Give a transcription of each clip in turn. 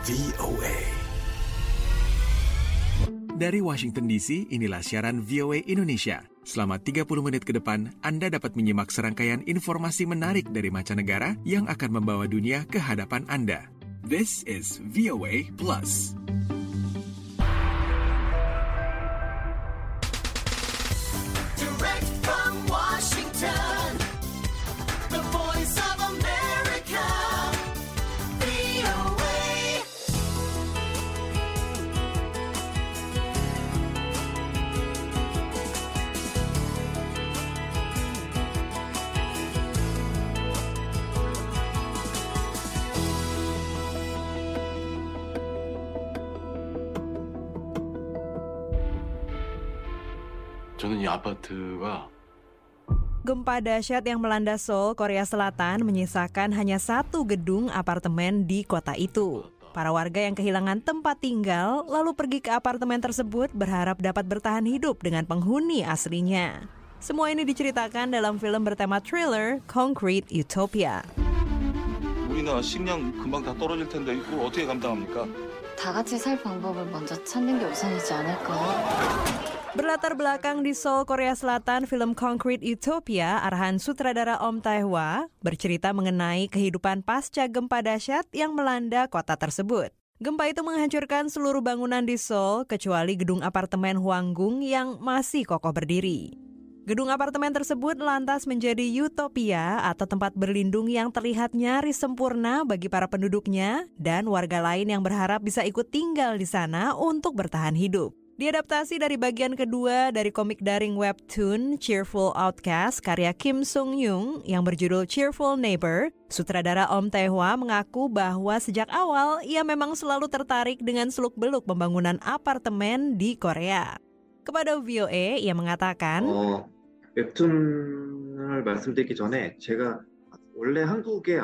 VOA. Dari Washington DC, inilah siaran VOA Indonesia. Selama 30 menit ke depan, Anda dapat menyimak serangkaian informasi menarik dari mancanegara yang akan membawa dunia ke hadapan Anda. This is VOA Plus. Direct from Washington, the voice of America, VOA. 저는 이 아파트가 Gempa dahsyat yang melanda Seoul, Korea Selatan menyisakan hanya satu gedung apartemen di kota itu. Para warga yang kehilangan tempat tinggal lalu pergi ke apartemen tersebut berharap dapat bertahan hidup dengan penghuni aslinya. Semua ini diceritakan dalam film bertema thriller Concrete Utopia. 우리나라 식량 금방 다 떨어질 텐데 이걸 어떻게 감당합니까? 다 같이 살 방법을 먼저 찾는 게 우선이지 않을까? Berlatar belakang di Seoul, Korea Selatan, film Concrete Utopia arahan sutradara Om Tae-hwa bercerita mengenai kehidupan pasca gempa dahsyat yang melanda kota tersebut. Gempa itu menghancurkan seluruh bangunan di Seoul kecuali gedung apartemen Hwanggung yang masih kokoh berdiri. Gedung apartemen tersebut lantas menjadi utopia atau tempat berlindung yang terlihat nyaris sempurna bagi para penduduknya dan warga lain yang berharap bisa ikut tinggal di sana untuk bertahan hidup. Diadaptasi dari bagian kedua dari komik daring webtoon Cheerful Outcast karya Kim Sung-young yang berjudul Cheerful Neighbor, sutradara Om Tae-hwa mengaku bahwa sejak awal ia memang selalu tertarik dengan seluk-beluk pembangunan apartemen di Korea. Kepada VOA, ia mengatakan, 웹툰을 말씀드리기 전에 제가 원래 한국의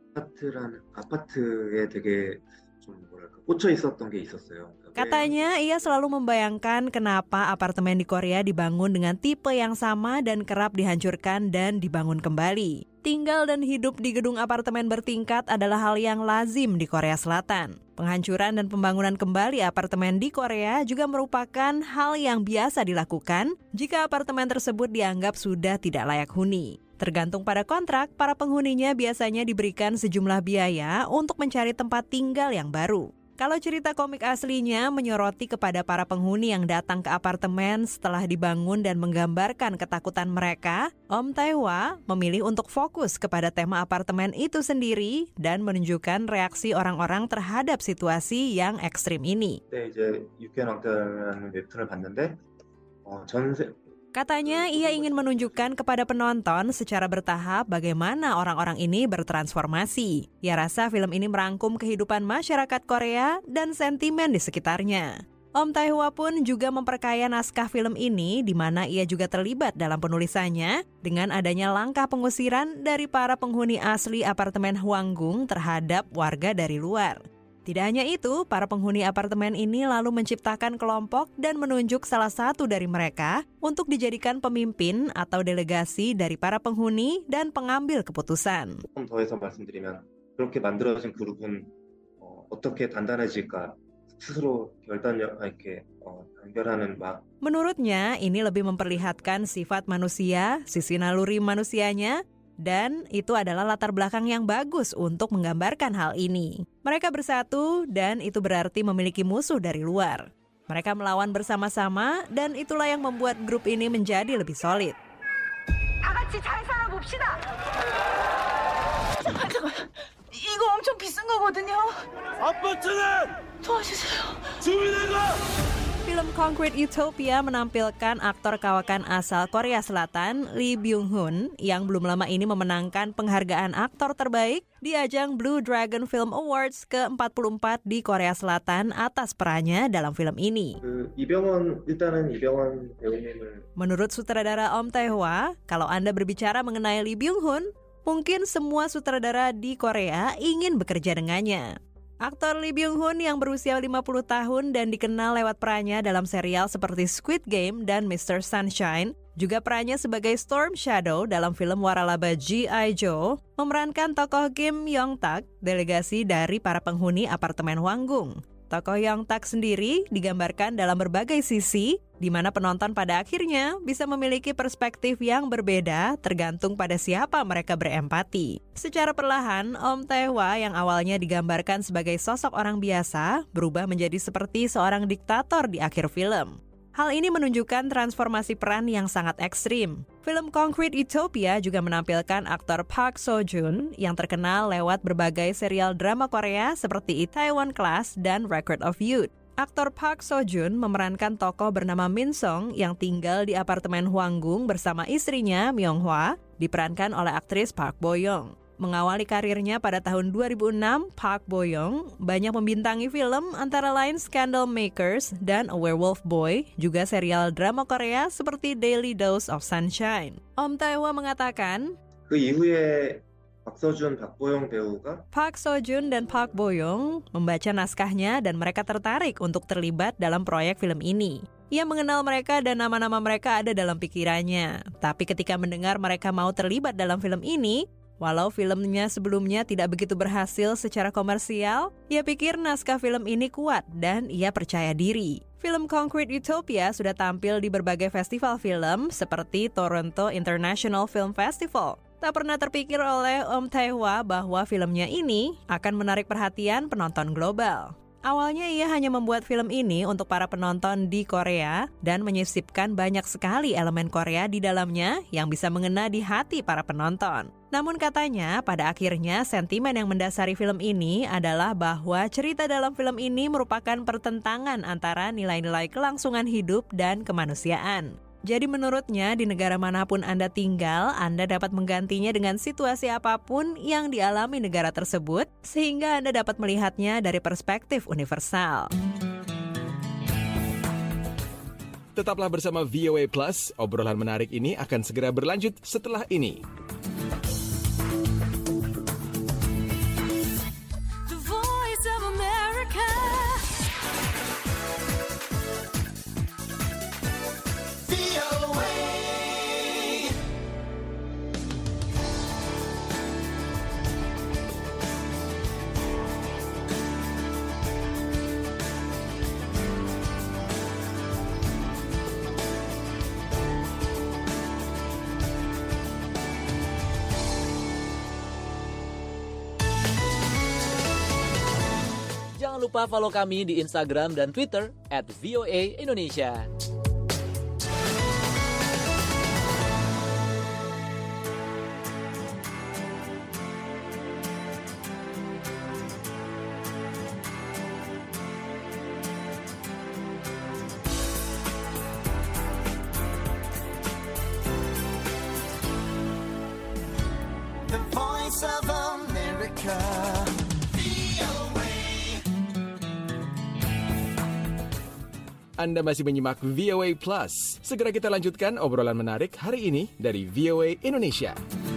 아파트에 되게 좀 꽂혀 있었던 게 있었어요. Katanya ia selalu membayangkan kenapa apartemen di Korea dibangun dengan tipe yang sama dan kerap dihancurkan dan dibangun kembali. Tinggal dan hidup di gedung apartemen bertingkat adalah hal yang lazim di Korea Selatan. Penghancuran dan pembangunan kembali apartemen di Korea juga merupakan hal yang biasa dilakukan jika apartemen tersebut dianggap sudah tidak layak huni. Tergantung pada kontrak, para penghuninya biasanya diberikan sejumlah biaya untuk mencari tempat tinggal yang baru. Kalau cerita komik aslinya menyoroti kepada para penghuni yang datang ke apartemen setelah dibangun dan menggambarkan ketakutan mereka, Om Tae-hwa memilih untuk fokus kepada tema apartemen itu sendiri dan menunjukkan reaksi orang-orang terhadap situasi yang ekstrim ini. 그때 이제 유쾌한 웹툰을 봤는데 Katanya ia ingin menunjukkan kepada penonton secara bertahap bagaimana orang-orang ini bertransformasi. Ia rasa film ini merangkum kehidupan masyarakat Korea dan sentimen di sekitarnya. Om Tae-hwa pun juga memperkaya naskah film ini di mana ia juga terlibat dalam penulisannya dengan adanya langkah pengusiran dari para penghuni asli apartemen Hwanggung terhadap warga dari luar. Tidak hanya itu, para penghuni apartemen ini lalu menciptakan kelompok dan menunjuk salah satu dari mereka untuk dijadikan pemimpin atau delegasi dari para penghuni dan pengambil keputusan. 조금 더해서 말씀드리면 그렇게 만들어진 그룹은 어떻게 단단해질까 스스로 단결하는 막. Menurutnya, ini lebih memperlihatkan sifat manusia, sisi naluri manusianya, dan itu adalah latar belakang yang bagus untuk menggambarkan hal ini. Mereka bersatu dan itu berarti memiliki musuh dari luar. Mereka melawan bersama-sama dan itulah yang membuat grup ini menjadi lebih solid. 다 같이 잘 살아봅시다. 이거 엄청 비싼 거거든요. 아파트는 도와주세요. 주민회가 Film Concrete Utopia menampilkan aktor kawakan asal Korea Selatan, Lee Byung-hun, yang belum lama ini memenangkan penghargaan aktor terbaik di ajang Blue Dragon Film Awards ke-44 di Korea Selatan atas perannya dalam film ini. 일단은 이병헌 배우님을 Menurut sutradara Om Tae-hwa, kalau Anda berbicara mengenai Lee Byung-hun, mungkin semua sutradara di Korea ingin bekerja dengannya. Aktor Lee Byung-hun yang berusia 50 tahun dan dikenal lewat perannya dalam serial seperti Squid Game dan Mr. Sunshine, juga perannya sebagai Storm Shadow dalam film waralaba G.I. Joe, memerankan tokoh Kim Yong-tak, delegasi dari para penghuni apartemen Hwanggung. Tokoh Yong-tak sendiri digambarkan dalam berbagai sisi, di mana penonton pada akhirnya bisa memiliki perspektif yang berbeda tergantung pada siapa mereka berempati. Secara perlahan, Om Tae-hwa yang awalnya digambarkan sebagai sosok orang biasa berubah menjadi seperti seorang diktator di akhir film. Hal ini menunjukkan transformasi peran yang sangat ekstrim. Film Concrete Utopia juga menampilkan aktor Park Seo-joon yang terkenal lewat berbagai serial drama Korea seperti Itaewon Class dan Record of Youth. Aktor Park Seo-joon memerankan tokoh bernama Min Song yang tinggal di apartemen Hwanggung bersama istrinya Myung-hwa, diperankan oleh aktris Park Bo-young. Mengawali karirnya pada tahun 2006, Park Bo-young banyak membintangi film antara lain Scandal Makers dan A Werewolf Boy, juga serial drama Korea seperti Daily Dose of Sunshine. Om Tae-hwa mengatakan, 그 이후에 박서준, 박보영 배우가 Park Seo-joon dan Park Bo-young membaca naskahnya dan mereka tertarik untuk terlibat dalam proyek film ini. Ia mengenal mereka dan nama-nama mereka ada dalam pikirannya. Tapi ketika mendengar mereka mau terlibat dalam film ini, walau filmnya sebelumnya tidak begitu berhasil secara komersial, ia pikir naskah film ini kuat dan ia percaya diri. Film Concrete Utopia sudah tampil di berbagai festival film seperti Toronto International Film Festival. Tak pernah terpikir oleh Om Tae-hwa bahwa filmnya ini akan menarik perhatian penonton global. Awalnya ia hanya membuat film ini untuk para penonton di Korea dan menyisipkan banyak sekali elemen Korea di dalamnya yang bisa mengena di hati para penonton. Namun katanya pada akhirnya sentimen yang mendasari film ini adalah bahwa cerita dalam film ini merupakan pertentangan antara nilai-nilai kelangsungan hidup dan kemanusiaan. Jadi menurutnya di negara manapun Anda tinggal, Anda dapat menggantinya dengan situasi apapun yang dialami negara tersebut, sehingga Anda dapat melihatnya dari perspektif universal. Tetaplah bersama VOA Plus, obrolan menarik ini akan segera berlanjut setelah ini. The Voice of America. Jangan lupa follow kami di Instagram dan Twitter @VOA_Indonesia. The Voice of America. Anda masih menyimak VOA Plus. Segera kita lanjutkan obrolan menarik hari ini dari VOA Indonesia.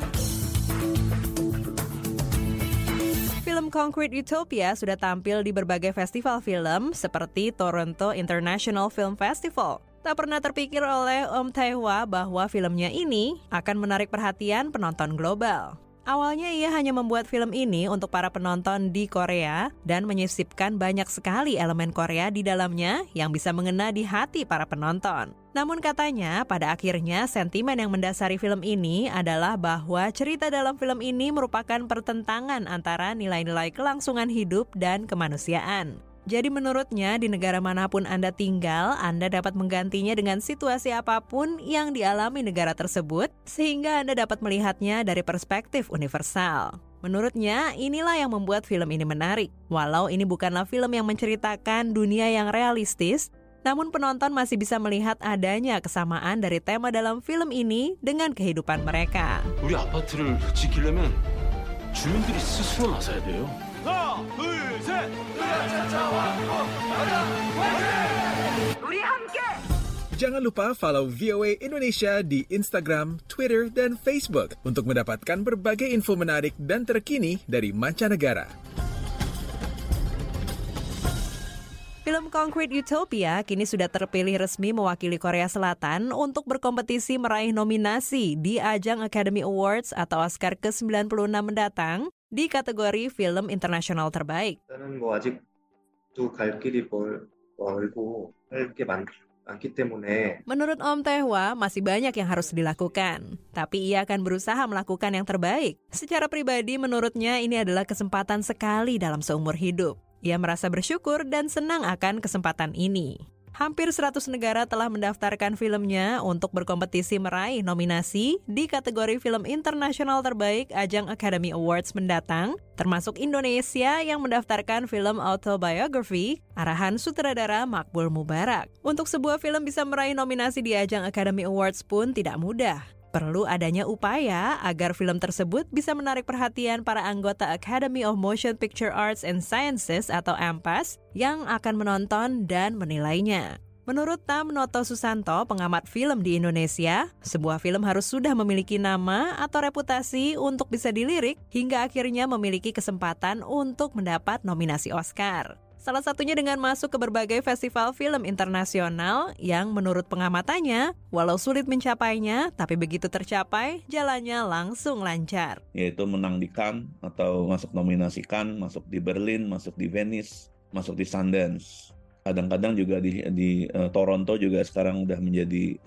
Film Concrete Utopia sudah tampil di berbagai festival film seperti Toronto International Film Festival. Tak pernah terpikir oleh Om Tae-hwa bahwa filmnya ini akan menarik perhatian penonton global. Awalnya ia hanya membuat film ini untuk para penonton di Korea dan menyisipkan banyak sekali elemen Korea di dalamnya yang bisa mengena di hati para penonton. Namun katanya pada akhirnya sentimen yang mendasari film ini adalah bahwa cerita dalam film ini merupakan pertentangan antara nilai-nilai kelangsungan hidup dan kemanusiaan. Jadi menurutnya di negara manapun Anda tinggal, Anda dapat menggantinya dengan situasi apapun yang dialami negara tersebut, sehingga Anda dapat melihatnya dari perspektif universal. Menurutnya, inilah yang membuat film ini menarik. Walau ini bukanlah film yang menceritakan dunia yang realistis, namun penonton masih bisa melihat adanya kesamaan dari tema dalam film ini dengan kehidupan mereka. 우리 아파트를 지키려면 주민들이 스스로 나서야 돼요. 하나, 둘, 셋. 우리 함께. Jangan lupa follow VOA Indonesia di Instagram, Twitter, dan Facebook untuk mendapatkan berbagai info menarik dan terkini dari mancanegara. Film Concrete Utopia kini sudah terpilih resmi mewakili Korea Selatan untuk berkompetisi meraih nominasi di ajang Academy Awards atau Oscar ke-96 mendatang di kategori film internasional terbaik. 저는 아직도 갈 길이 멀고 할 게 많기 때문에 Menurut Om Tae-hwa, masih banyak yang harus dilakukan. Tapi ia akan berusaha melakukan yang terbaik. Secara pribadi, menurutnya ini adalah kesempatan sekali dalam seumur hidup. Ia merasa bersyukur dan senang akan kesempatan ini. Hampir 100 negara telah mendaftarkan filmnya untuk berkompetisi meraih nominasi di kategori film internasional terbaik ajang Academy Awards mendatang, termasuk Indonesia yang mendaftarkan film autobiography arahan sutradara Makbul Mubarak. Untuk sebuah film bisa meraih nominasi di ajang Academy Awards pun tidak mudah. Perlu adanya upaya agar film tersebut bisa menarik perhatian para anggota Academy of Motion Picture Arts and Sciences atau AMPAS yang akan menonton dan menilainya. Menurut Tam Noto Susanto, pengamat film di Indonesia, sebuah film harus sudah memiliki nama atau reputasi untuk bisa dilirik hingga akhirnya memiliki kesempatan untuk mendapat nominasi Oscar. Salah satunya dengan masuk ke berbagai festival film internasional yang menurut pengamatannya, walau sulit mencapainya, tapi begitu tercapai, jalannya langsung lancar. Yaitu menang di Cannes atau masuk nominasi Cannes, masuk di Berlin, masuk di Venice, masuk di Sundance. Kadang-kadang juga di Toronto juga sekarang udah menjadi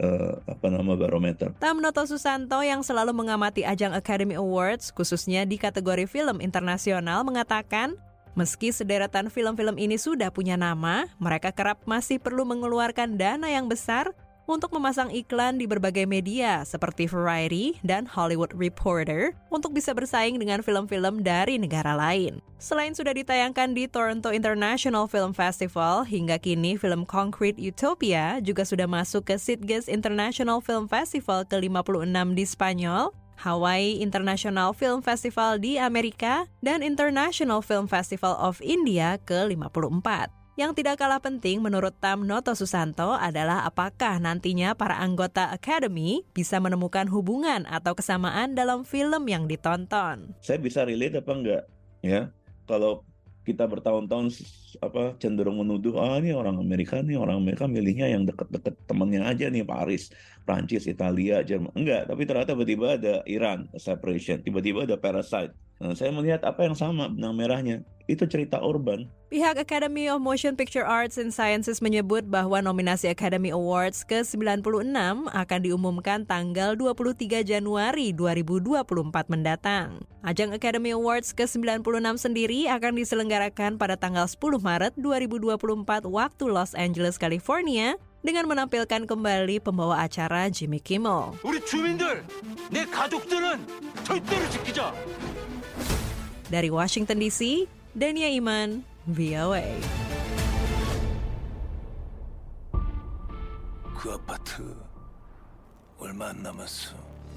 barometer. Tam Noto Susanto yang selalu mengamati ajang Academy Awards, khususnya di kategori film internasional, mengatakan, meski sederetan film-film ini sudah punya nama, mereka kerap masih perlu mengeluarkan dana yang besar untuk memasang iklan di berbagai media seperti Variety dan Hollywood Reporter untuk bisa bersaing dengan film-film dari negara lain. Selain sudah ditayangkan di Toronto International Film Festival, hingga kini film Concrete Utopia juga sudah masuk ke Sitges International Film Festival ke-56 di Spanyol, Hawaii International Film Festival di Amerika, dan International Film Festival of India ke-54. Yang tidak kalah penting menurut Tam Noto Susanto adalah apakah nantinya para anggota Academy bisa menemukan hubungan atau kesamaan dalam film yang ditonton. Saya bisa relate apa enggak? Ya, kalau kita bertahun-tahun cenderung menuduh, ini orang Amerika milihnya yang deket-deket temannya aja nih, Paris, Prancis, Italia, Jerman. Enggak, tapi ternyata tiba-tiba ada Iran, separation, tiba-tiba ada Parasite. Nah, saya melihat apa yang sama benang merahnya. Itu cerita urban. Pihak Academy of Motion Picture Arts and Sciences menyebut bahwa nominasi Academy Awards ke-96 akan diumumkan tanggal 23 Januari 2024 mendatang. Ajang Academy Awards ke-96 sendiri akan diselenggarakan pada tanggal 10 Maret 2024 waktu Los Angeles, California, dengan menampilkan kembali pembawa acara Jimmy Kimmel. 우리 주민들, 내 가족들은 절대로 지키자. Dari Washington DC, Dania Iman, VOA. 그 아파트 얼마 안 남았어.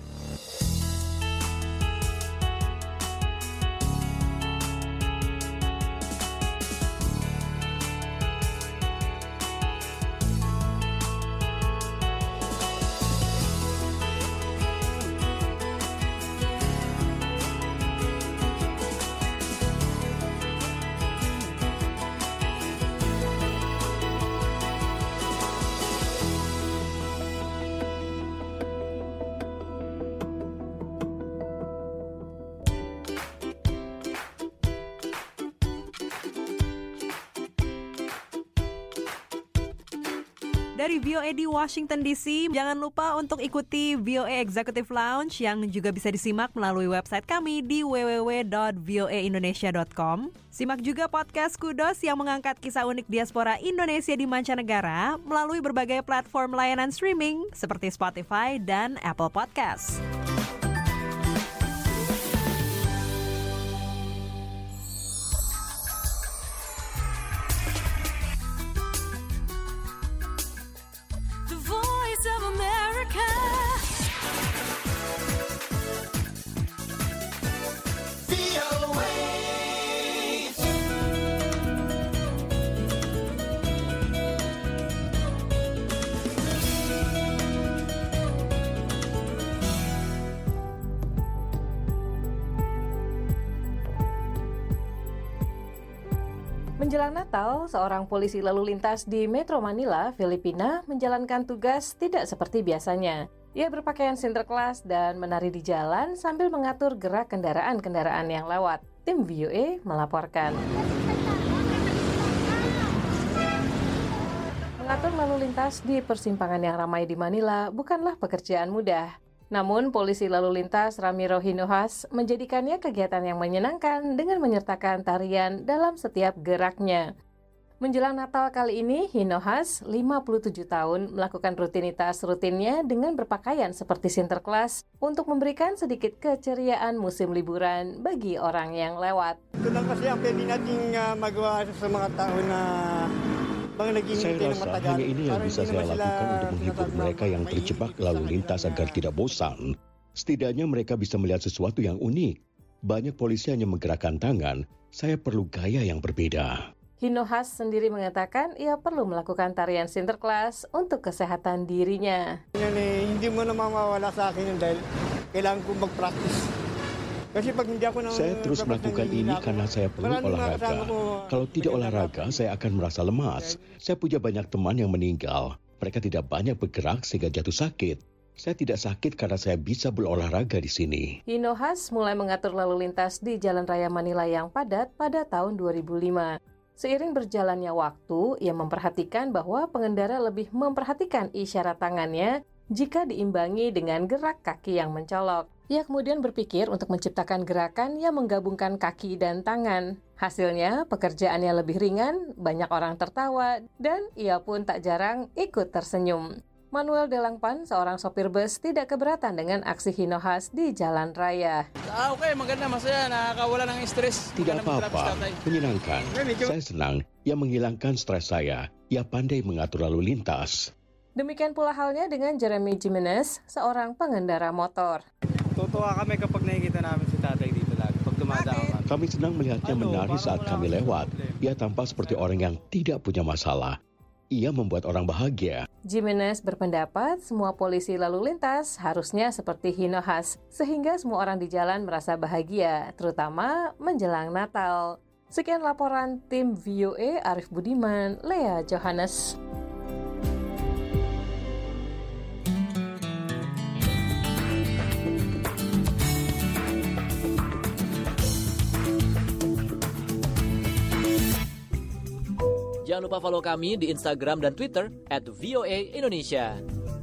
Dari VOA di Washington DC, jangan lupa untuk ikuti VOA Executive Lounge yang juga bisa disimak melalui website kami di www.voaindonesia.com. Simak juga podcast Kudos yang mengangkat kisah unik diaspora Indonesia di mancanegara melalui berbagai platform layanan streaming seperti Spotify dan Apple Podcasts. Menjelang Natal, seorang polisi lalu lintas di Metro Manila, Filipina, menjalankan tugas tidak seperti biasanya. Ia berpakaian Sinterklas dan menari di jalan sambil mengatur gerak kendaraan-kendaraan yang lewat. Tim VOA melaporkan. Mengatur lalu lintas di persimpangan yang ramai di Manila bukanlah pekerjaan mudah. Namun, polisi lalu lintas Ramiro Hinojosa menjadikannya kegiatan yang menyenangkan dengan menyertakan tarian dalam setiap geraknya. Menjelang Natal kali ini, Hinojosa, 57 tahun, melakukan rutinitas rutinnya dengan berpakaian seperti Sinterklas untuk memberikan sedikit keceriaan musim liburan bagi orang yang lewat. Ito lang kasi ang pwede nating magawa sa mga tao na saya rasa hanya ini yang bisa saya lakukan untuk menghibur mereka yang terjebak lalu lintas agar tidak bosan. Setidaknya mereka bisa melihat sesuatu yang unik. Banyak polisi hanya menggerakkan tangan, saya perlu gaya yang berbeda. Hinojosa sendiri mengatakan ia perlu melakukan tarian Sinterklas untuk kesehatan dirinya. Hindi mo na mawawala sa akin dahil kailangan ko mag-practice. Saya terus melakukan ini karena saya perlu olahraga. Kalau tidak olahraga, saya akan merasa lemas. Saya punya banyak teman yang meninggal. Mereka tidak banyak bergerak sehingga jatuh sakit. Saya tidak sakit karena saya bisa berolahraga di sini. Hinojosa mulai mengatur lalu lintas di Jalan Raya Manila yang padat pada tahun 2005. Seiring berjalannya waktu, ia memperhatikan bahwa pengendara lebih memperhatikan isyarat tangannya jika diimbangi dengan gerak kaki yang mencolok. Ia kemudian berpikir untuk menciptakan gerakan yang menggabungkan kaki dan tangan. Hasilnya, pekerjaannya lebih ringan, banyak orang tertawa, dan ia pun tak jarang ikut tersenyum. Manuel Delangpan, seorang sopir bus, tidak keberatan dengan aksi Hinojosa di jalan raya. Oke, maganda, masaya, nakakawala ng stres. Tidak apa-apa, menyenangkan. Saya senang, ia menghilangkan stres saya. Ia pandai mengatur lalu lintas. Demikian pula halnya dengan Jeremy Jimenez, seorang pengendara motor. Tutuwa kami kapag nakikita namin si tatay dito lagi. Pag dumadaan. Kami senang melihatnya menari saat kami lewat. Ia tampak seperti orang yang tidak punya masalah. Ia membuat orang bahagia. Jimenez berpendapat semua polisi lalu lintas harusnya seperti Hinojosa, sehingga semua orang di jalan merasa bahagia, terutama menjelang Natal. Sekian laporan tim VOA Arif Budiman, Lea Johannes. Jangan lupa follow kami di Instagram dan Twitter @VOA_Indonesia.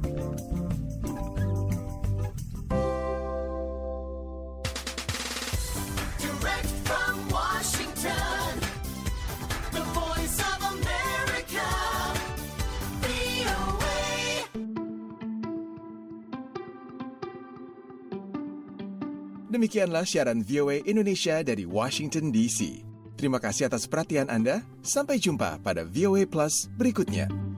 Direct from Washington, the voice of America, VOA. Demikianlah siaran VOA Indonesia dari Washington DC. Terima kasih atas perhatian Anda. Sampai jumpa pada VOA Plus berikutnya.